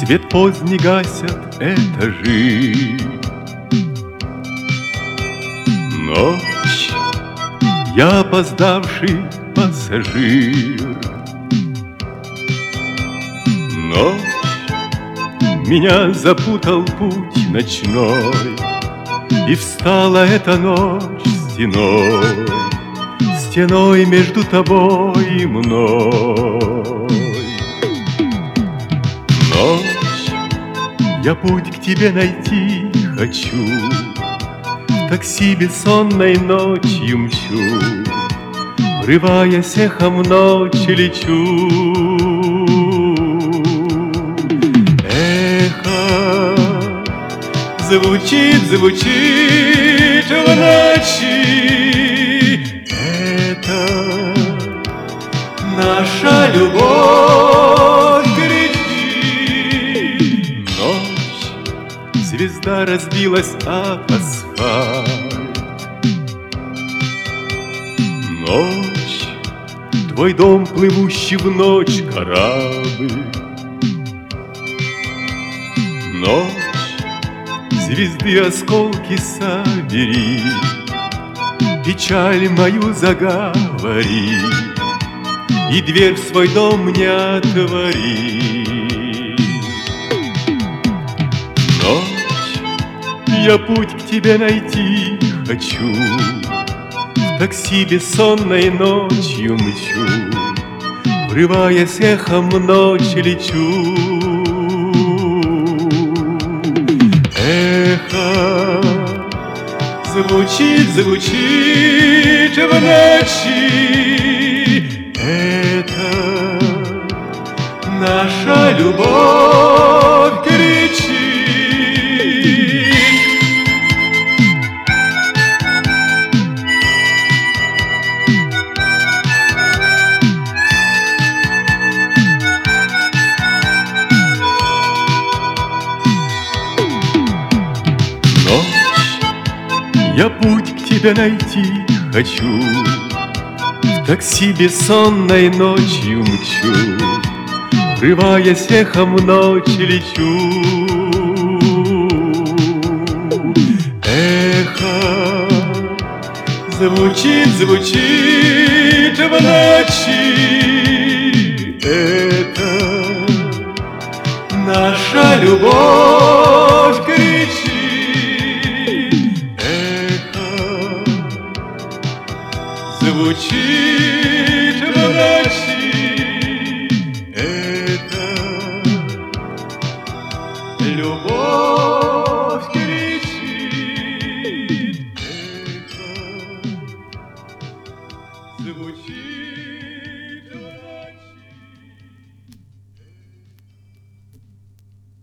Свет поздний гасят этажи. Ночь, я опоздавший пассажир. Ночь, меня запутал путь ночной, и встала эта ночь стеной, стеной между тобой и мной. Ночь, я путь к тебе найти хочу, в такси бессонной ночью мчу, врываясь эхом в ночь лечу. Эхо звучит, звучит в ночи. Это наша любовь кричит. Ночь, звезда разбилась об асфальт. Ночь, твой дом, плывущий в ночь корабль. Ночь, звезды осколки собери, печаль мою заговори, и дверь в свой дом мне отвори. Ночь, я путь к тебе найти хочу, в такси бессонной ночью мчу, врываясь эхом в ночь лечу. Эхо звучит, звучит в ночи. Это наша любовь кричит. Я путь к тебе найти хочу, в такси бессонной ночью мчу, врываясь эхом в ночь лечу. Эхо звучит, звучит в ночи. Это наша любовь кричит. Звучит.